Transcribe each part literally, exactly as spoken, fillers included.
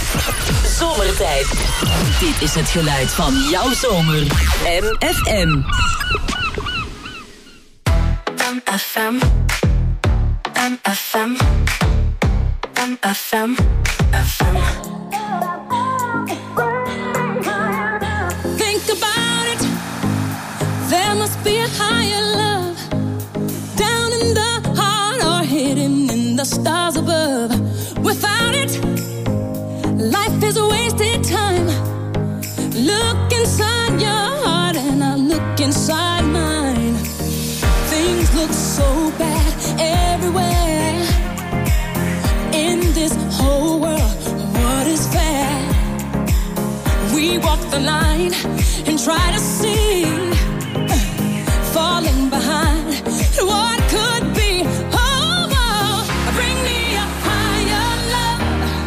Zomertijd. Dit is het geluid van jouw zomer. M F M. M F M. M F M. M F M. F M. Think about it. There must be a higher love down in the heart or hidden in the stars above. Without it, life is a wasted time. Look inside your heart and I look inside mine. Things look so bad everywhere. In this whole world, what is fair? We walk the line and try to see, falling behind what could be. Oh, oh, bring me a higher love.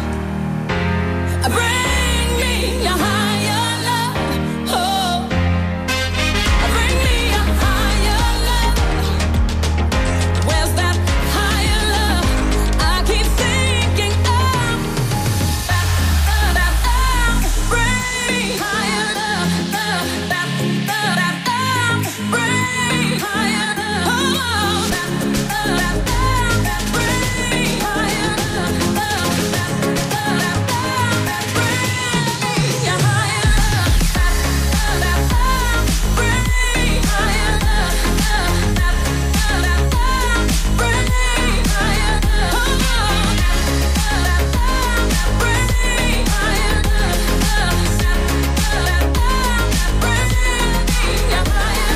Bring me a higher love. Oh, bring me a higher love. Where's that higher love? I keep thinking of that, that, that. Bring me higher love. That, that, that. Bring me higher love. Oh, that, that, that. Bring me higher love. That, that, that. Bring me a higher love. That, that, that. Bring me higher love. That, that, that. Bring me higher love. Oh, that, that, that. Bring me higher love. That, that, that. Bring me a higher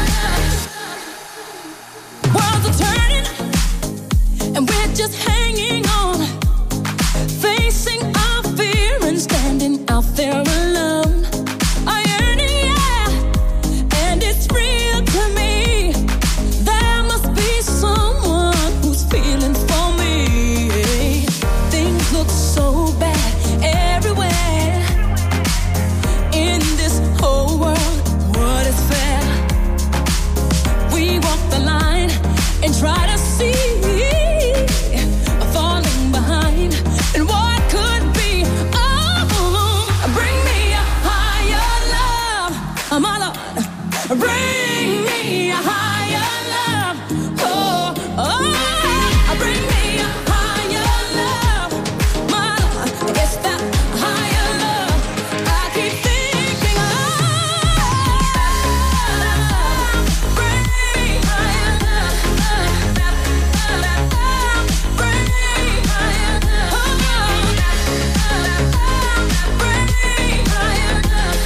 love. Worlds are turning, and we're just hanging on, facing our fear and standing out there alone. I yearn it, yeah, and it's real to me. There must be someone who's feeling for me. Things look so bad everywhere. In this whole world, what is fair? We walk the line and try to see, falling behind and what could be. Oh, bring me a higher love, my Lord. Bring me a higher love. Oh, oh, bring me a higher love, my Lord. It's that higher love I keep thinking of. Bring me higher love. Bring me higher love. Bring me higher love. Bring me higher love.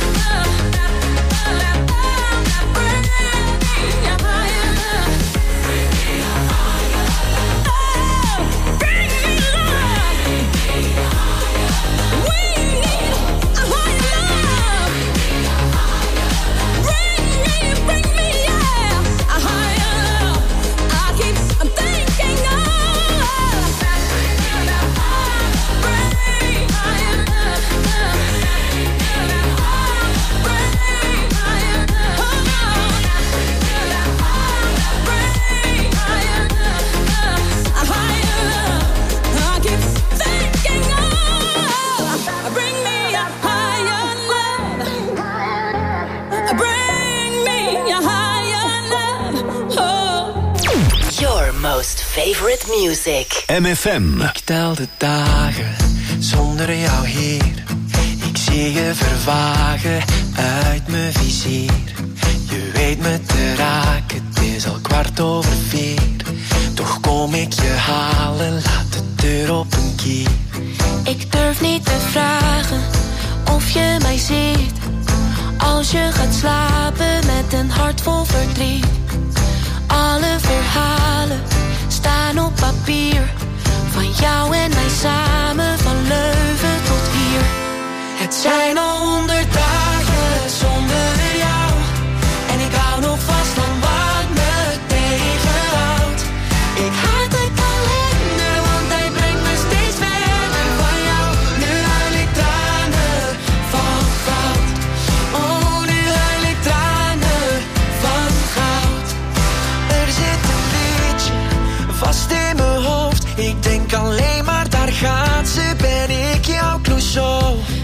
Most favorite music. M F M. Ik tel de dagen zonder jou hier. Ik zie je vervagen uit mijn vizier. Je weet me te raken, het is al kwart over vier. Toch kom ik je halen, laat de deur op een kier. Ik durf niet te vragen of je mij ziet. Als je gaat slapen met een hart vol verdriet. Alle verhalen staan op papier. Van jou en mij samen, van Leuven tot hier. Het zijn al honderd dagen zonder jou. En ik hou nog vast aan wat me tegenhoudt. Ik haat de kalender, want hij brengt me steeds verder van jou. Nu huil ik tranen van goud. Oh, nu huil ik tranen van goud. Er zit een liedje vast in mijn hoofd. Ik denk alleen maar, daar gaat ze, ben ik jouw Clouseau.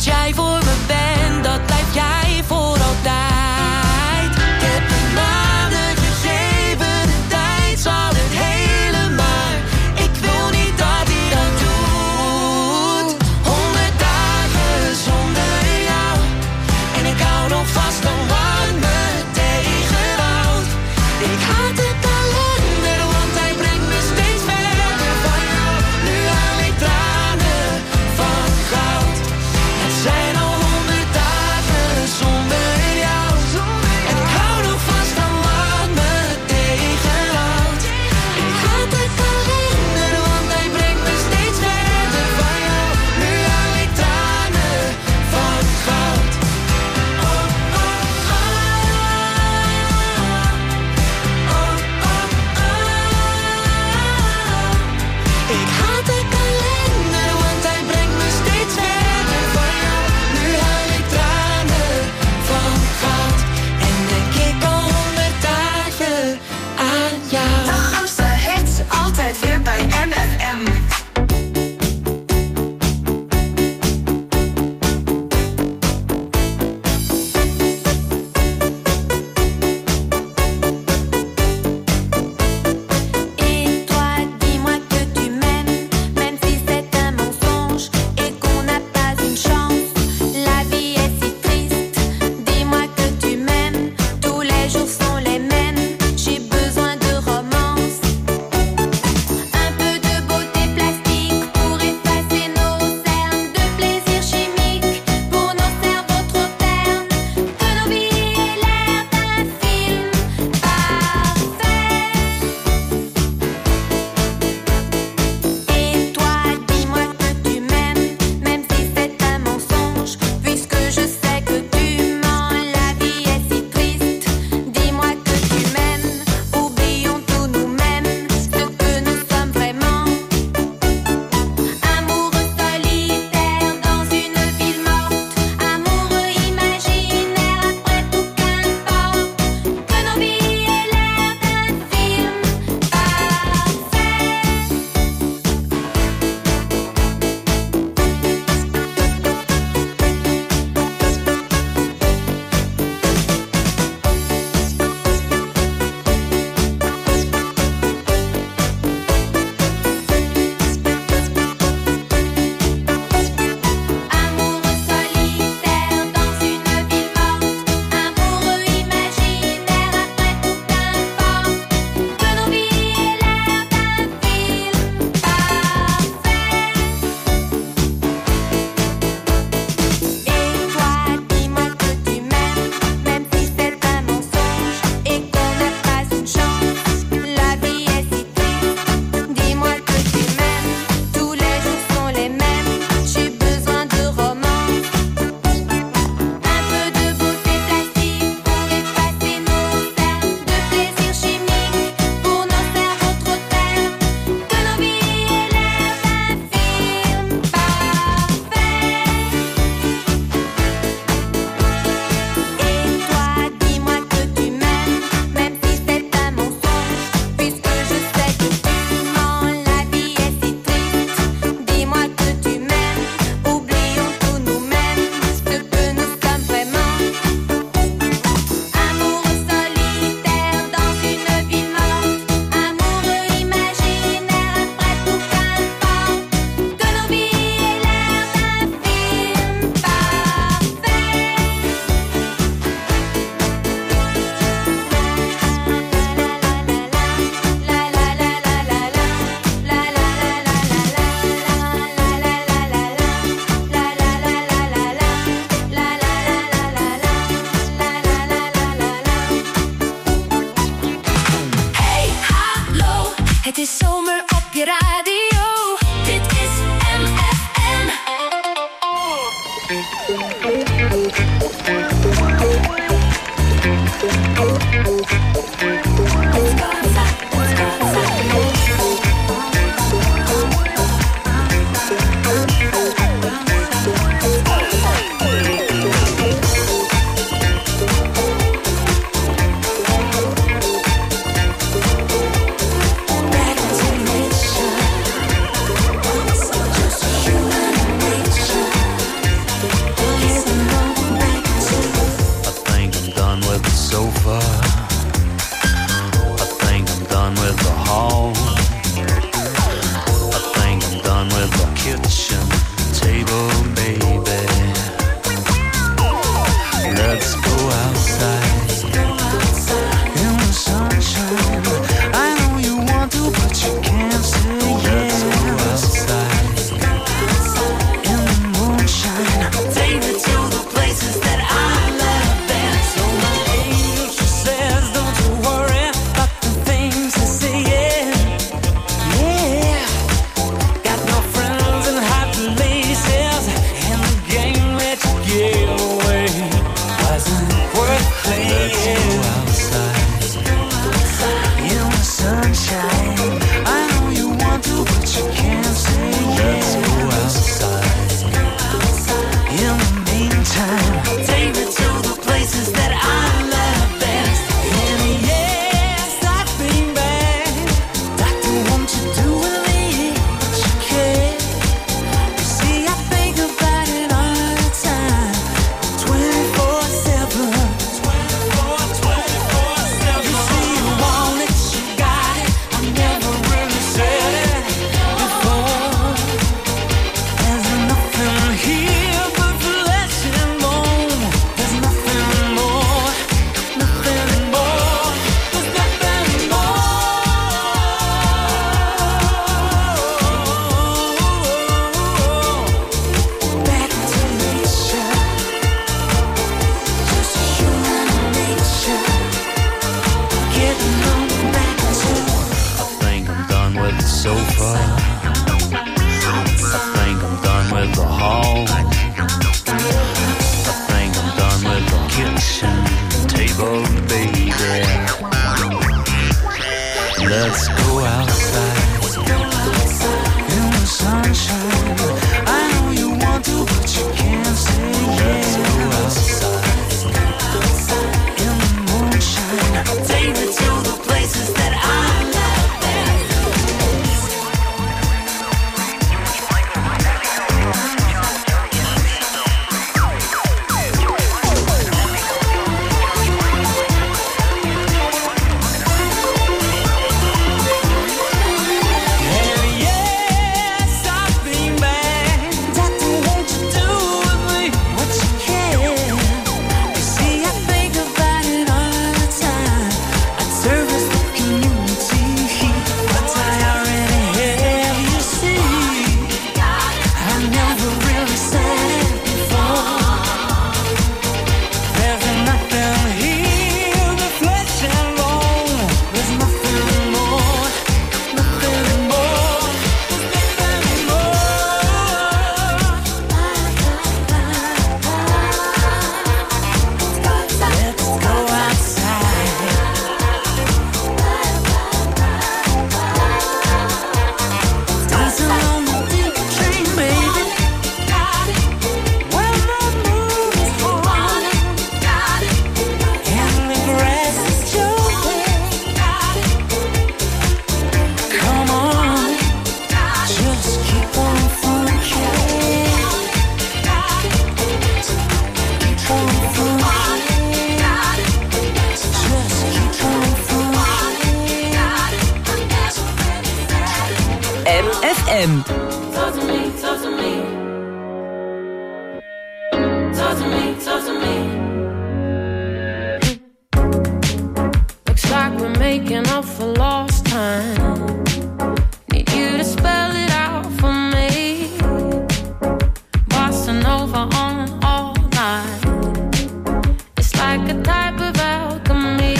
dat jij voor me bent, dat blijf jij voor altijd. Ik heb een namen gegeven, de tijd zal het helen, maar ik wil niet dat hij dat doet. Honderd dagen zonder jou, en ik hou nog vast aan wat me tegenhoudt. Ik haat de kalender, want hij brengt me steeds verder van jou. Nu haal ik tranen van goud. Het zijn al honderd dagen zonder jou, en ik hou nog vast aan wat me tegenhoudt. Ik haat de kalender, want hij brengt me steeds verder van jou. Nu haal ik tranen van goud. Oh, oh, oh. Oh, oh, oh. Ik haat de kalender, want hij brengt me steeds verder van jou. Nu haal ik tranen van goud, en denk ik al honderd dagen aan jou. De grootste hits, altijd weer bij M F M. Et toi, dis-moi que tu m'aimes, même si c'est un mensonge et qu'on n'a pas une chance. La vie est si triste. Dis-moi que tu m'aimes, tous les jours sont les mêmes. J'ai besoin de romance, un peu de beauté plastique pour effacer nos cernes, de plaisir chimique pour nos cerveaux trop ternes, que nos vies aient l'air d'un film parfait. Et toi, dis-moi que tu m'aimes, même si c'est un mensonge, puisque je sais que tu mens. La vie est si triste. Dis-moi que tu m'aimes, oublions tous nous-mêmes, ce que nous sommes vraiment. Amoureux solitaire dans une ville morte, amoureux imaginaire après tout qu'importe, que nos vies aient l'air d'un film parfait. Amoureux solitaire dans une ville morte, amoureux imaginaire après tout qu'importe, que nos vies aient l'air d'un film parfait. Et toi, dis-moi que tu m'aimes, même si c'est un mensonge et qu'on n'a pas une chance. La vie est si triste. Dis-moi que tu m'aimes, tous les jours sont les mêmes. J'ai besoin de romance, un peu de beauté plastique pour effacer nos cernes, de plaisir chimique pour nos cerveaux trop ternes, que nos vies aient l'air d'un film parfait. Et toi, dis-moi que tu m'aimes, même si c'est un mensonge, puisque je sais que tu mens. La vie est si triste. Dis-moi que tu m'aimes, oublions tous nous-mêmes, ce que nous sommes vraiment. Amoureux solitaire dans une ville morte, amoureux imaginaire après tout qu'importe, que nos vies aient l'air d'un film parfait. Hey, hallo, het is zomer op je radio. Dit is M F M. Back to done with the hall. I think I'm done with the kitchen table, baby. Let's go outside in the sunshine. I know you want to, but you can't say yes. Let's go outside in the moonshine. Take me to the places that I love best. So my angel, she says, don't you worry about the things they say. Yeah, yeah. Got no friends in high places, and the game that you gave away wasn't worth playing. Let's go outside in the sunshine. I know you want to, but you can't say yes. Let's go outside in the meantime. Take me to the places that I love best. And yes, I've been bad. Doctor, won't you do with me what you can? You see, I think about it all the time, twenty-four seven. twenty-four, twenty-four seven. You see, you want it, you got it. I never really said it before. There's nothing here but flesh and bone. There's nothing more, nothing more. There's nothing more. Back to nature, just human nature. Getting on back to. I think I'm done with the sofa. I think I'm done with the hall. I think I'm done with the kitchen table, baby. Let's go outside in the sunshine. I know you want to, but you can't say yes. Let's go outside in the moonshine. Take me to the places that I love best. And yes, I've been bad. Doctor, won't you do with me what you can? You see, I think about it all the time. I service the community, but I already have, you see. I never really said it before. There's nothing here but flesh and bone. There's nothing more, nothing more. There's nothing more. Let's go outside. Dancing on the deep train, baby. When the moon is full and the grass is jumping. Come on, just keep on funkin'. Keep on funkin'. Just keep on funkin'. M F M. Talk to me, talk to me. Talk to me, talk to me. Looks like we're making up for lost time. Need you to spell it out for me. Bossa Nova on all night. It's like a type of alchemy.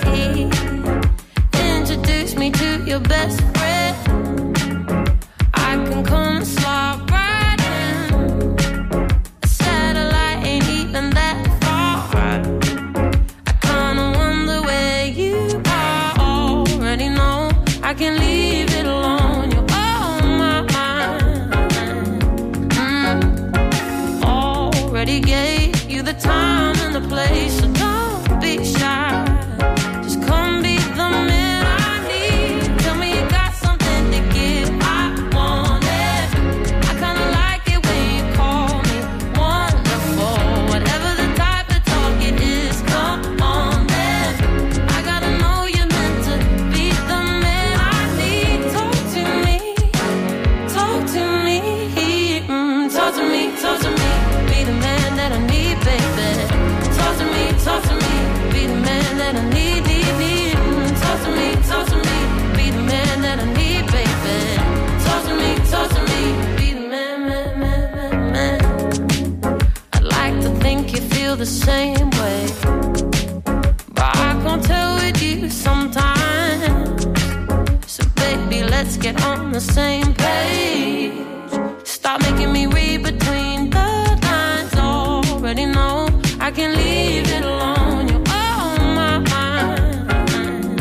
Introduce me to your best friend. I can come and slide right in. A satellite ain't even that far. I kinda wonder where you are. Already know I can leave it alone. You're on my mind. Mm. Already gave you the time and the place, so don't be shy. Just come be the man I need. Tell me you got something to give. I want it. I kinda like it when you call me wonderful. Whatever the type of talk it is, come on then. I gotta know you're meant to be the man. get on the same page. Stop making me read between the lines. Already know I can leave it alone. You're on my mind.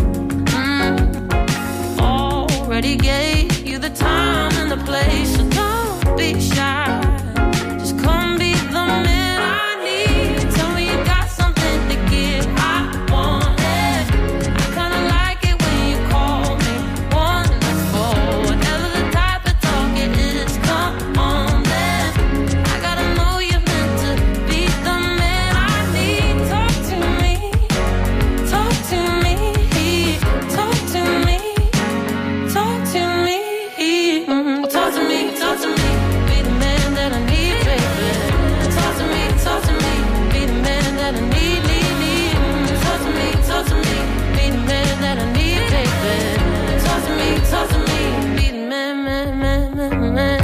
Mm. Already gave you the time and the place, so don't be shy. Just come be the man I need. Tell me you got something to give. I want it. I kinda like it when you call me wonderful. Whatever the type of talk it is, come on then. I gotta know you're meant to be the man I need. Talk to me, talk to me, talk to me, talk to me, mm, talk to me, talk to me. Be the man that I need, baby. Talk to me, talk to me. Be the man that I need, need, need. Mm, talk to me, talk to me. Be the man that I need, baby. Talk to me, talk to me. Be the man, man, man, man, man.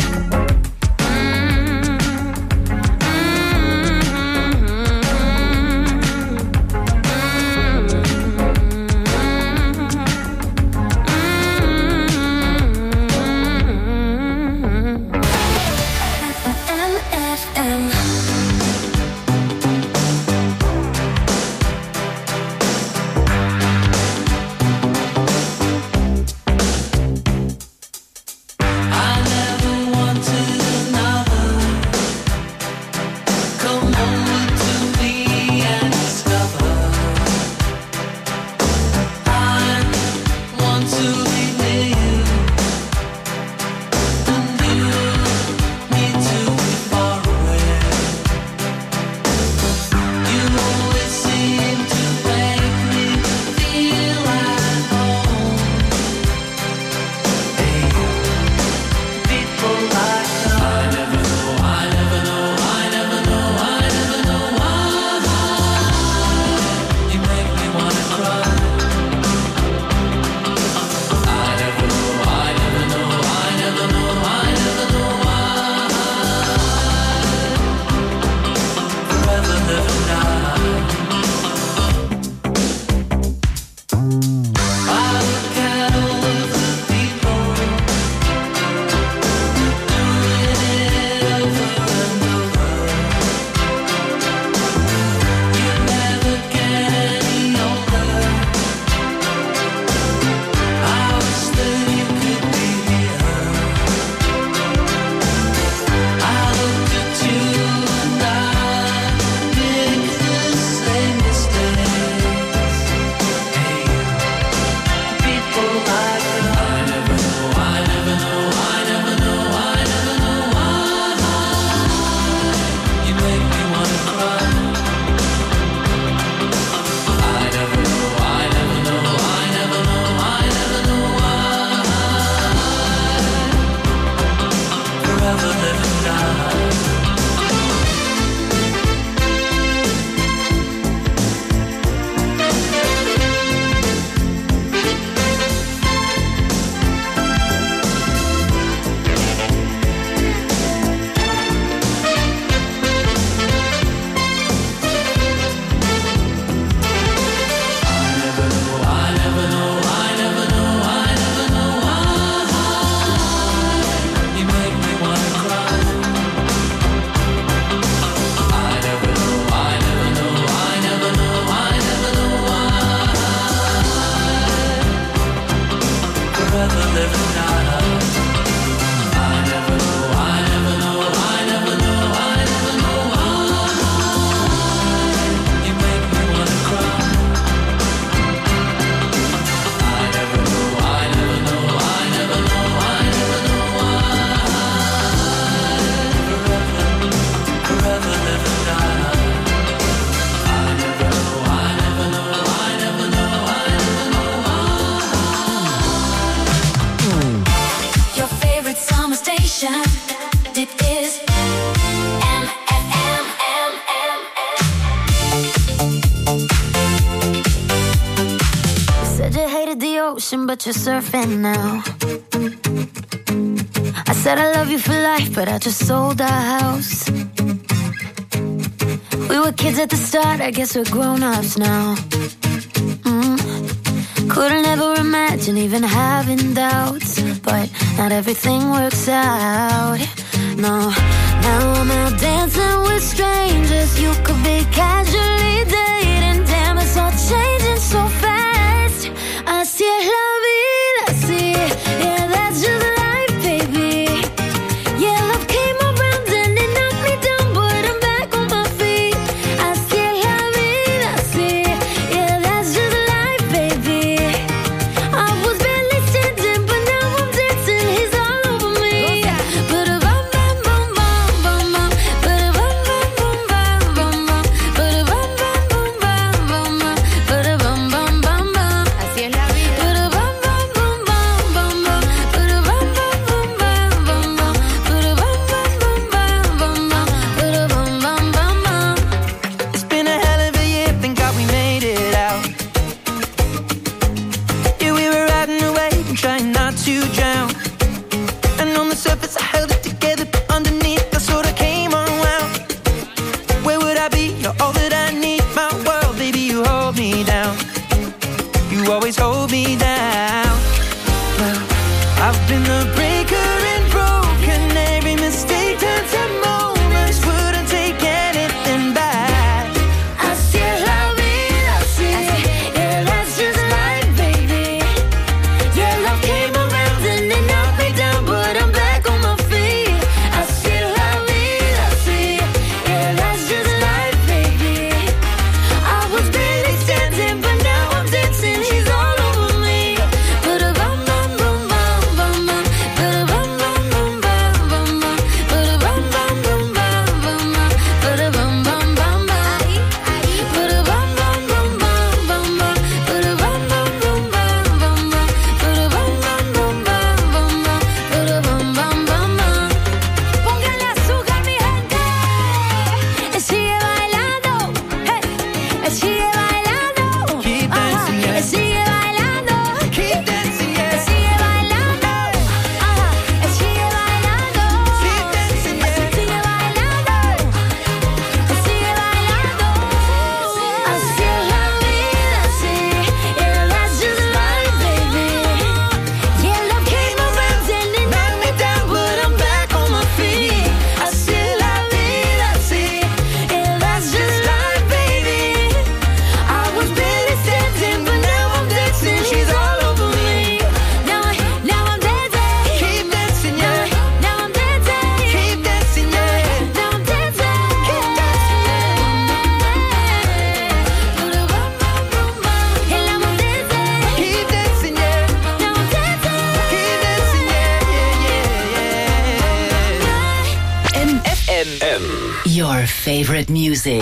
But you're surfing now. I said I love you for life, but I just sold our house. We were kids at the start, I guess we're grown-ups now. Mm. Couldn't ever imagine imagine even having doubts, but not everything works out. No, now I'm out dancing with strangers. You could be casually dating. Damn, it's all changing so fast. Así es la vida, sí. Yeah, that's just life, baby. Yeah, love came around and it knocked me down, but I'm back on my feet. Así es la vida, sí. Yeah, that's just life, baby. I was barely standing, but now I'm dancing. He's all over me. Ba-da-bum, bum, bum, bum, bum, bum. Ba-da-bum, bum, bum, bum, bum, bum. Ba-da-bum, bum, bum, bum, bum, bum. Ba-da-bum, bum, bum, bum. Así es la vida. Ba-da-bum, bum, bum, bum, bum, bum. Ba-da-bum, bum, bum, bum, bum, bum. Ba-da-bum, bum, bum, bum, bum, bum. Ba-da-bum, bum, bum, bum. It's been a hell of a year, thank God we made it out. Yeah, we were riding away and trying not to drown. And on the surface I held it together, but underneath I sort of came unwound. Where would I be? You're all that I need, my world, baby, you hold me down. You always hold me down. Well, I've been the breaker and broken. Every mistake turns to moments. Wouldn't take anything back. Así es la vida, sí. Yeah, that's just life, baby. Yeah, love came around and it knocked me down, but I'm back on my feet. Así es la vida, sí. Yeah, that's just life, baby. I was barely standing, but now I'm dancing. He's all over me. Ba-da-bum, bum, bum, bum, bum, bum. Ba-da-bum, bum, bum, bum, bum, bum. Ba-da-bum, bum, bum, bum, bum, bum. Ba-da-bum, bum, bum, bum. Ba-da-bum, bum, bum, bum, bum, bum. Ba-da-bum, bum, bum, bum, bum, bum. Ba-da-bum, bum, bum, bum, bum, bum. Ba-da-bum, bum, bum, bum. Póngale azúcar, mi gente. Sigue bailando. Hey. Sigue bailando. Keep dancing, yeah. Sigue bailando. Keep dancing, yeah. Sigue bailando. Ajá. Sigue bailando. Keep dancing, yeah. Sigue bailando. Sigue bailando. Así es la vida, sí. Yeah, that's just life, baby. Yeah, love came around and it knocked me down, but I'm back on my feet. Así es la vida, sí. Yeah, that's just life, baby. I was barely standing, but now I'm dancing. She's all over me. Now, I, now I'm dancing. Keep dancing, yeah. Now I'm dancing. Keep dancing, yeah. Now I'm dancing. Keep dancing. Ba-da-bum, bum, bum, bum. And now I'm dancing. Keep dancing, yeah. Now I'm dancing. Keep dancing, yeah, yeah, yeah, yeah. M F M. Your favorite music.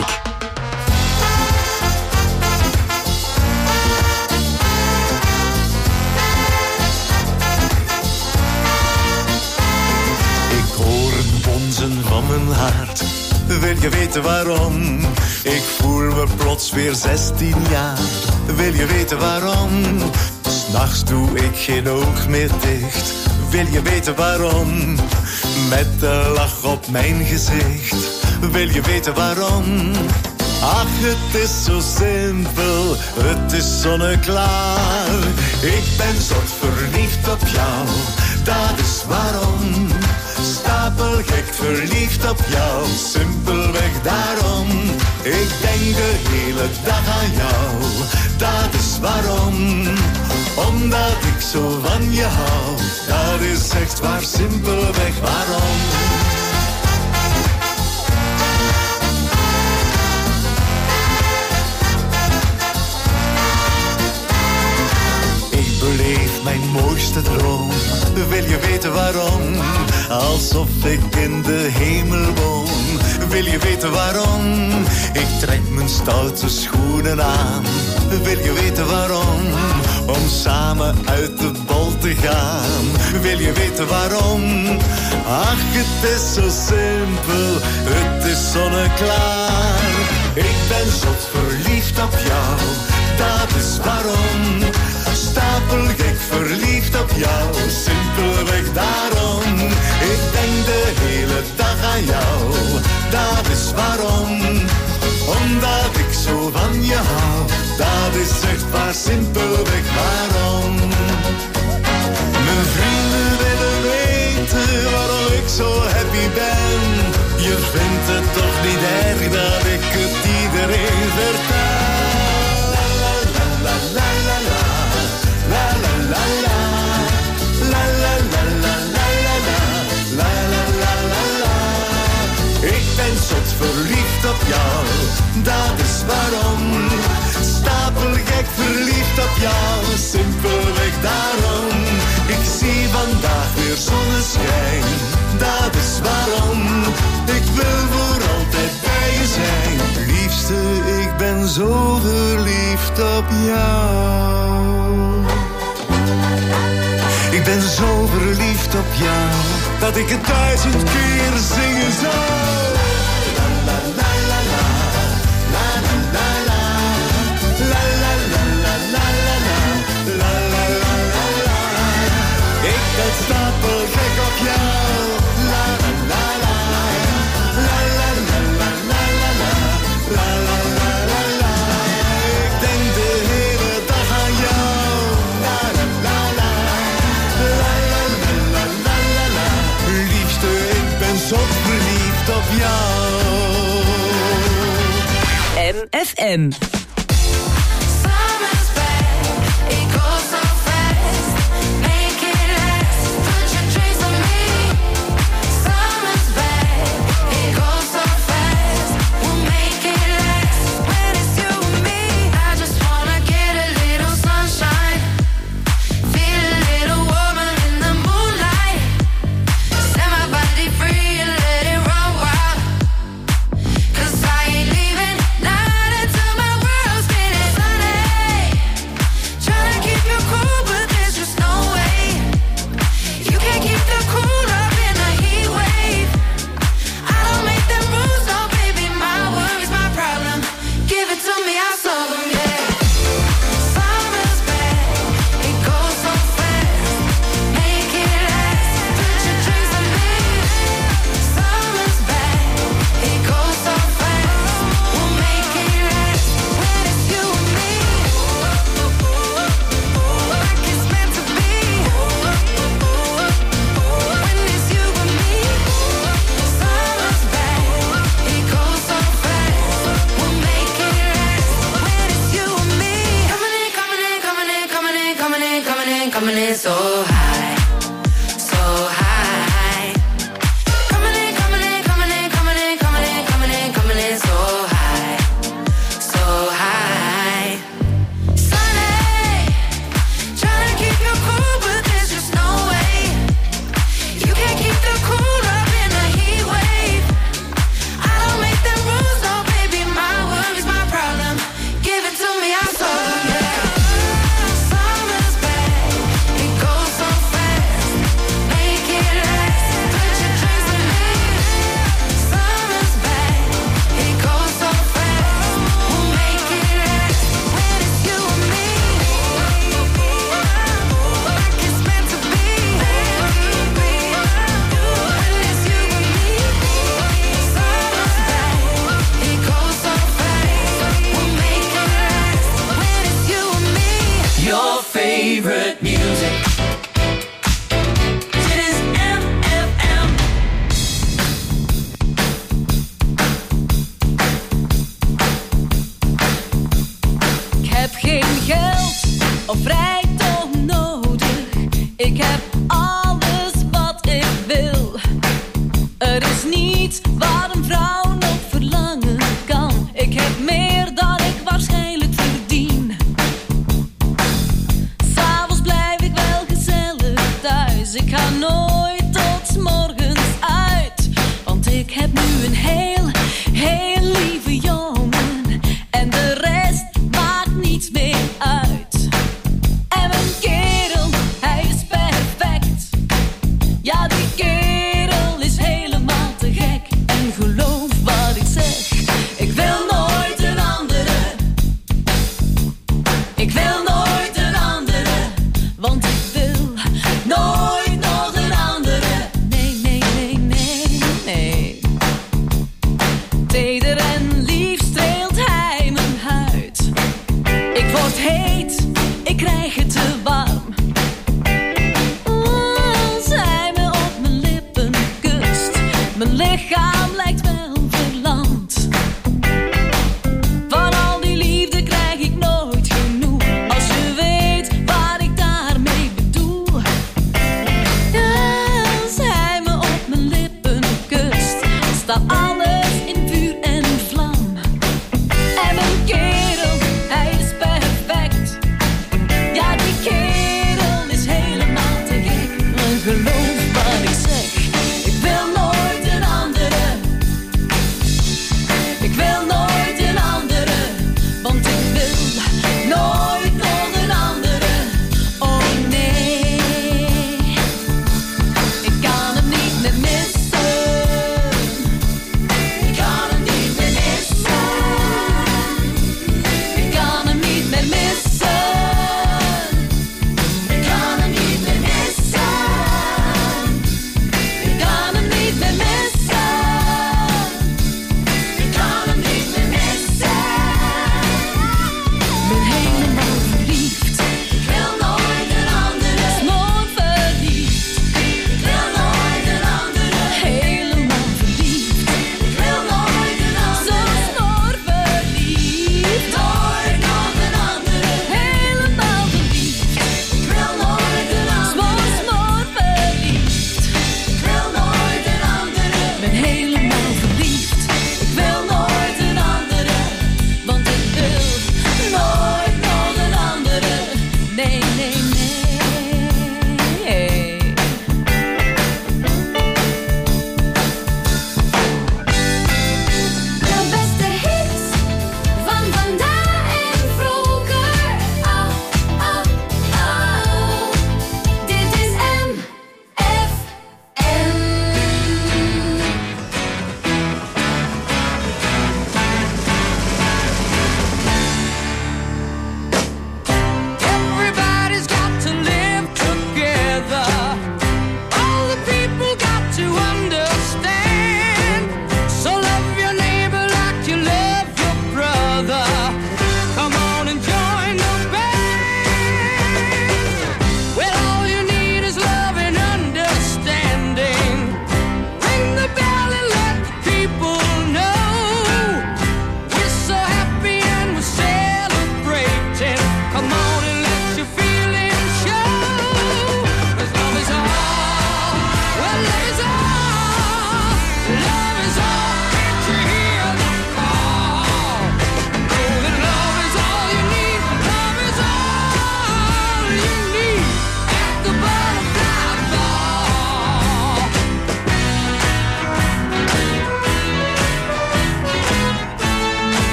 Ik hoor een bonzen van mijn hart. Wil je weten waarom? Ik voel me plots weer zestien jaar. Wil je weten waarom? 's Nachts doe ik geen oog meer dicht. Wil je weten waarom? Met de lach op mijn gezicht. Wil je weten waarom? Ach, het is zo simpel, het is zonneklaar. Ik ben soort verliefd op jou, dat is waarom. Stapelgek verliefd op jou, simpelweg daarom. Ik denk de hele dag aan jou, dat is waarom. Omdat ik zo van je hou, dat is echt waar, simpelweg waarom. Ik beleef mijn mooiste droom. Wil je weten waarom? Alsof ik in de hemel woon. Wil je weten waarom? Ik trek mijn stoute schoenen aan. Wil je weten waarom? Om samen uit de bol te gaan. Wil je weten waarom? Ach, het is zo simpel, het is zonneklaar. Ik ben zot verliefd op jou, dat is waarom. Stapelgek verliefd op jou, simpelweg daarom. Ik denk de hele dag aan jou, dat is waarom. Omdat ik zo van je hou, dat is echt waar, simpelweg waarom. jou, simpelweg daarom. Ik zie vandaag weer zonneschijn, dat is waarom. Ik wil voor altijd bij je zijn. Liefste, ik ben zo verliefd op jou. Ik ben zo verliefd op jou, dat ik het duizend keer zingen zou. La la la la la, la la la la, la la la la la la, la la la la la. Ik ben stapelgek op jou. La la la la, la la la la la la, la la la la la. Ik denk de hele dag aan jou. La la la la, la la la la la la. Liefste, ik ben zo verliefd op jou. M F M.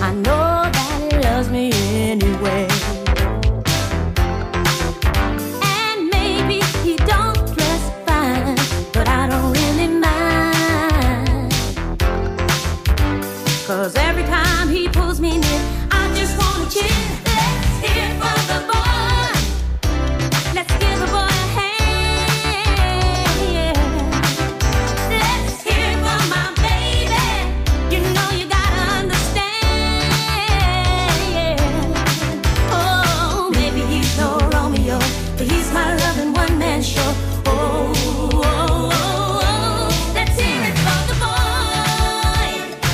I know that he loves me anyway. And maybe he don't dress fine, but I don't really mind. 'Cause every time he pulls me near, I just wanna cheer. Let's hear it for the boy. Let's give the boy a hand. Yeah. Let's hear it for my baby. You know you gotta understand. Yeah. Oh, maybe he's no Romeo, but he's my loving one man show. Oh, oh, oh, oh. Let's hear it for the boy.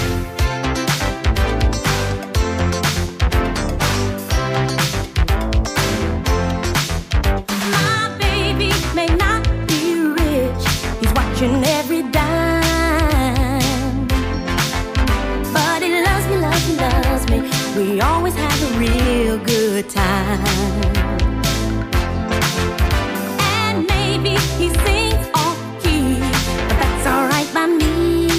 My baby may not be rich, he's watching every dime, but he loves me, loves me, loves me. We always have a real good time. And maybe he sings off key, but that's alright by me,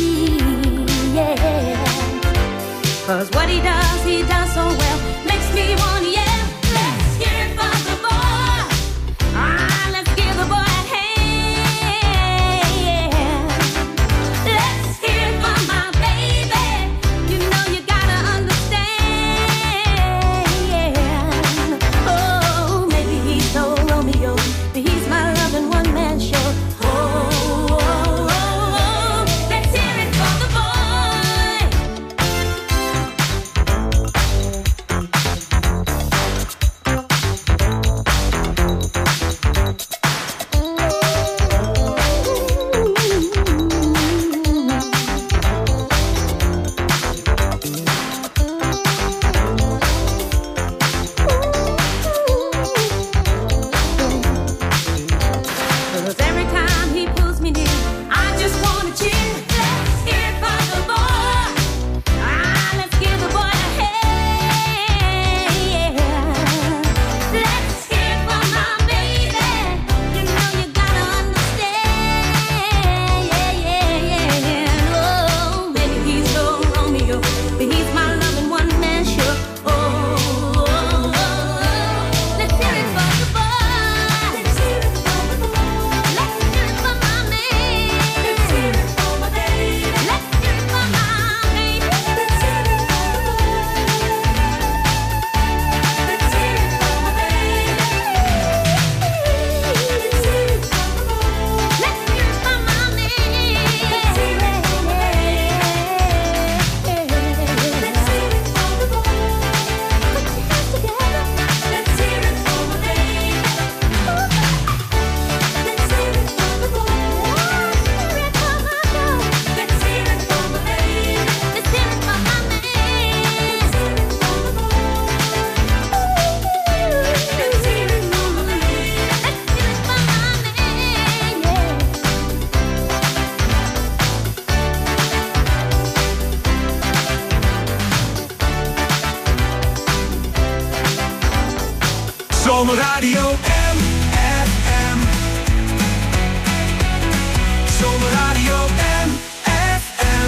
yeah. 'Cause what he does, he does so well, makes me wanna yell. Let's hear it for the boy. Ah, let's give the boy a hand. Yeah. Let's hear it for my baby. You know you gotta understand. Yeah. Oh, maybe he's no Romeo, but he's my loving one man show. Oh, oh, oh, oh. Let's hear it for the boy. Cause every time he pulls me near, I just wanna cheer. Let's hear it for the boy. Ah, let's give the boy a hand. Yeah. Let's hear it for my baby. You know you gotta understand. Yeah, yeah, yeah, yeah. Oh, maybe he's no Romeo, but he's my loving one man show. Oh, oh, oh, oh. Let's hear it for the boy. Let's hear it for the boy. Let's hear it for my man. Let's hear it for my baby. Let's hear it for my baby. Let's hear it for the boy. Let's hear it for my baby. Let's hear it for the boy. Let's hear it for my man. Let's hear it for my Zomerradio M F M. Zomerradio M F M.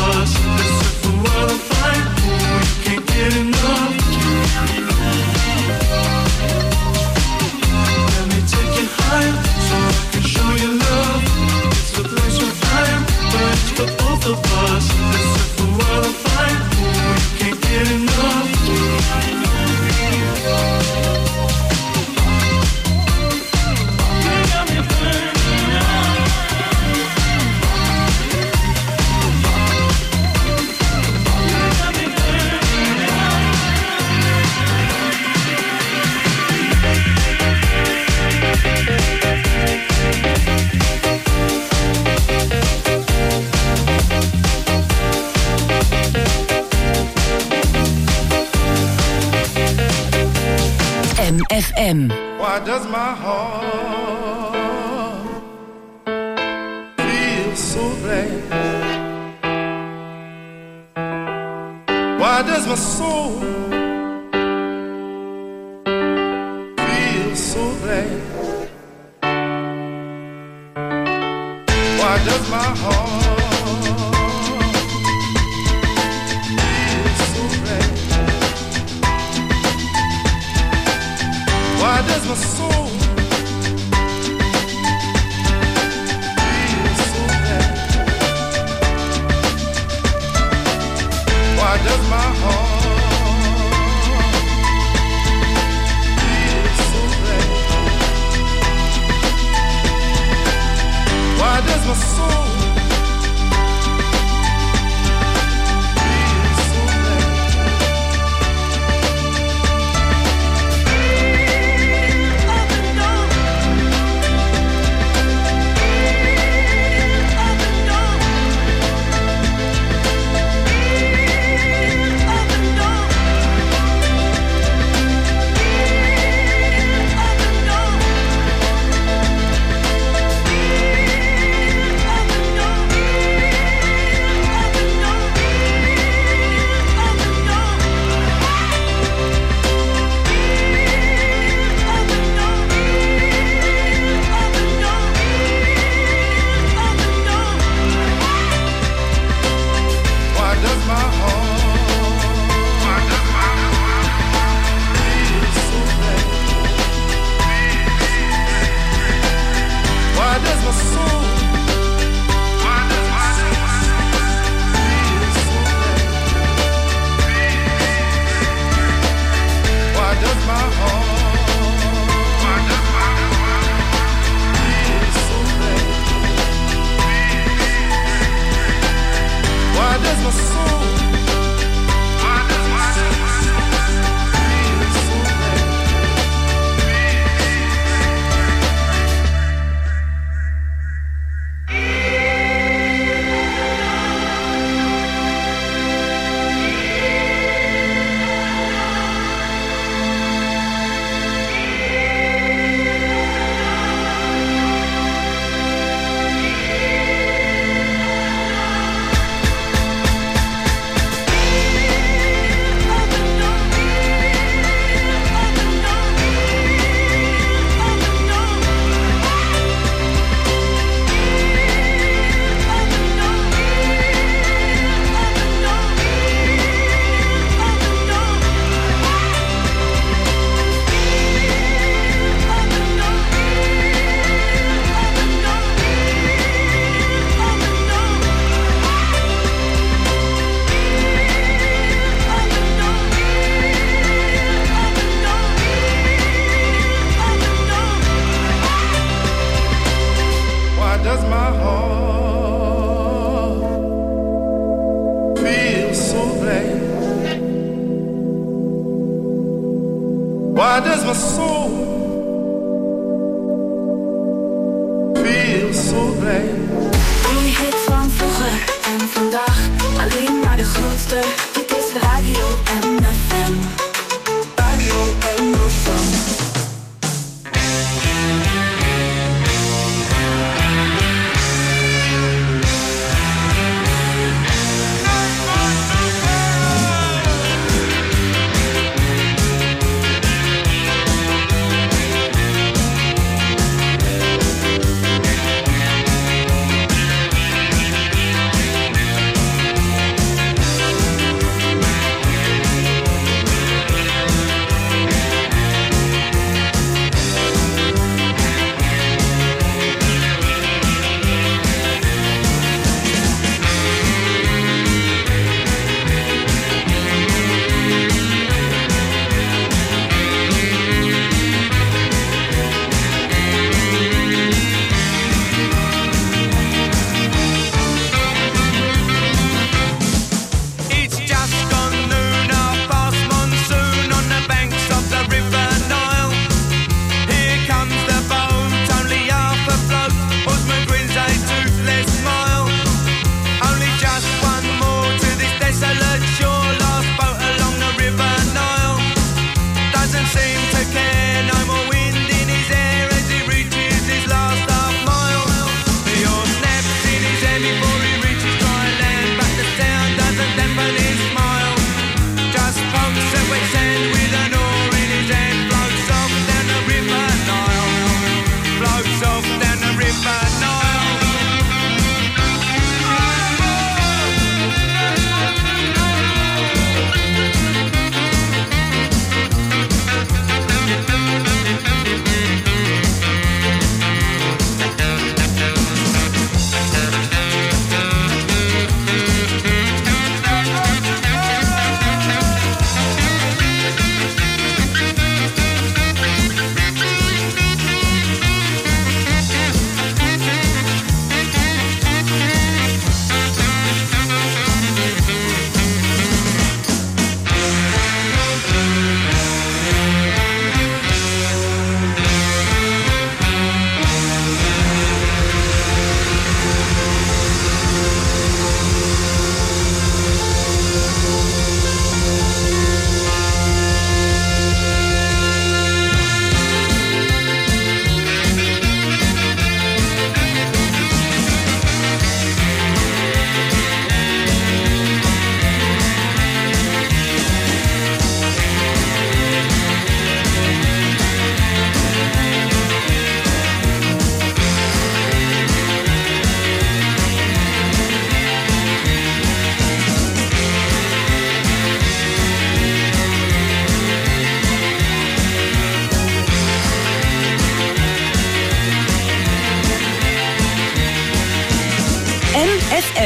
bus. Let's set the world on fire. Ooh, you can't get enough. Let me take you higher, so I can show you love. It's the place where I am, but it's for both of us. Let's set the world on fire. Ooh, you can't get enough. M F M. Why does my heart feel so glad? Why does my soul feel so glad? Why does my heart feel so glad? Why does my soul feel so bad? Why does my heart feel so bad? Why does my soul feel so bad? Why does my soul feel so glad? Een hit van vroeger en vandaag, alleen maar de grootste. Dit is Radio M F M. Radio M F M.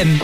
M.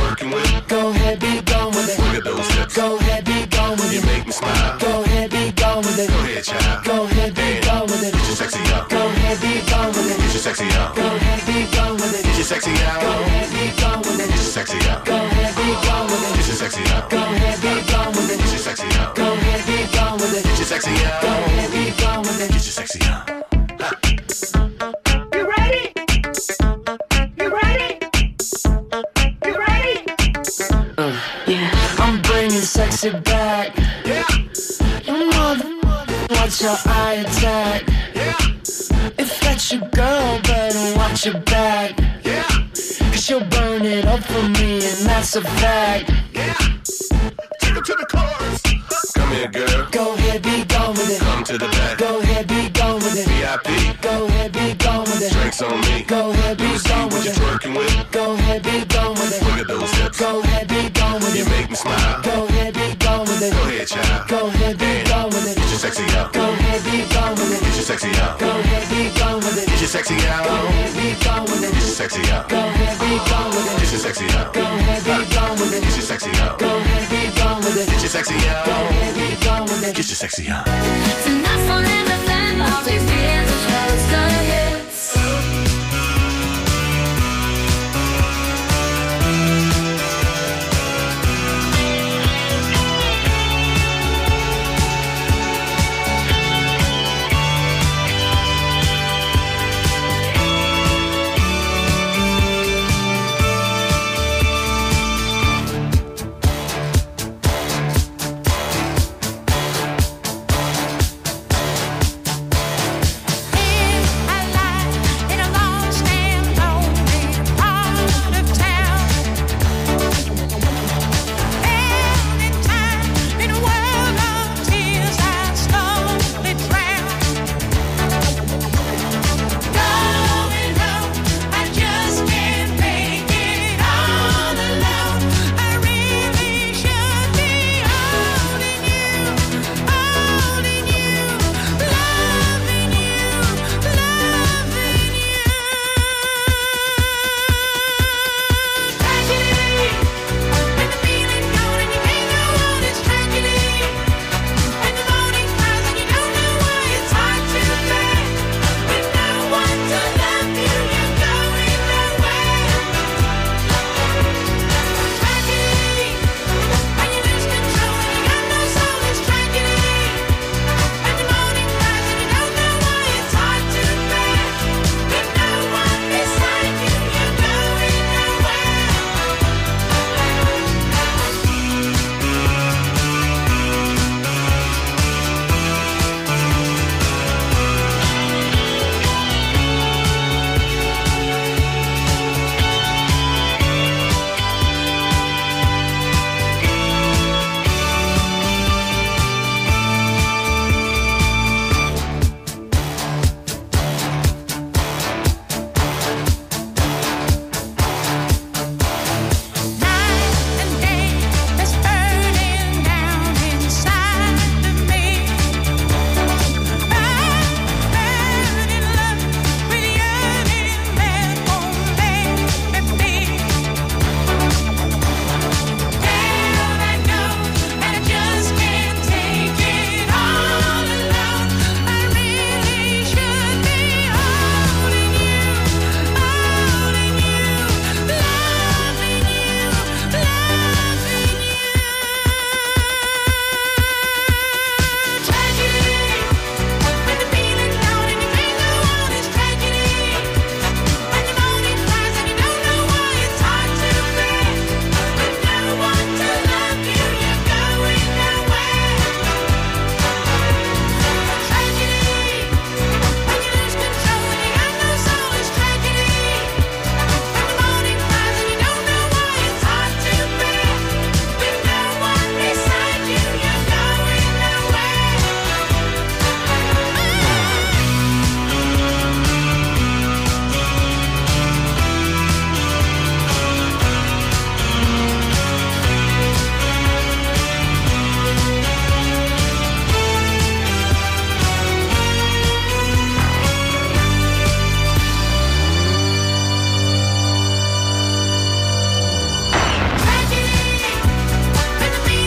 Go ahead, be gone with it. You make me smile. Go ahead, be gone gone with it. Go ahead, child. Go ahead, be gone with it. Get your sexy out. Go ahead, be gone with it. Get your sexy out. Go ahead, be gone with it. Get your sexy out. Go ahead, be gone with it. Get your sexy out. Go ahead, be gone with it. Get your sexy out. Go ahead, be gone with it. Get your sexy out. Go ahead, be gone with it. Get your sexy out. Go ahead, be gone with it. Get your sexy out. You ready? You ready? You ready? Uh, yeah. I'm bringing sexy back. Yeah. You mother, watch your eye attack. Yeah. If that's your girl, better watch your back. Yeah. Cause she'll burn it up for me, and that's a fact. Yeah. Take her to the chorus. Come here, girl. Go ahead, be gone with it. Come to the back. Go ahead, be gone with it. V I P. Go ahead, be gone with it. Drinks on me. Go ahead, be gone with it. What you twerking with? Go ahead, be gone with it. Look at those hips. Go ahead, be gone with it. You make me smile. Go ahead, be gone with it. Go ahead, child. Go ahead, be gone with it. Get your sexy out. Go ahead, be gone with it. Get your sexy out. Go ahead, be gone with it. Get your sexy out. Go ahead, be gone with it. Get your sexy out. Go ahead, be gone with it. Get your sexy out. Go ahead, be gone with it. Get your sexy out. Go ahead, be gone with it. Get your sexy out. Go ahead, be gone with it. Get your sexy out. Tonight's on M F M, all these hands are gonna hit.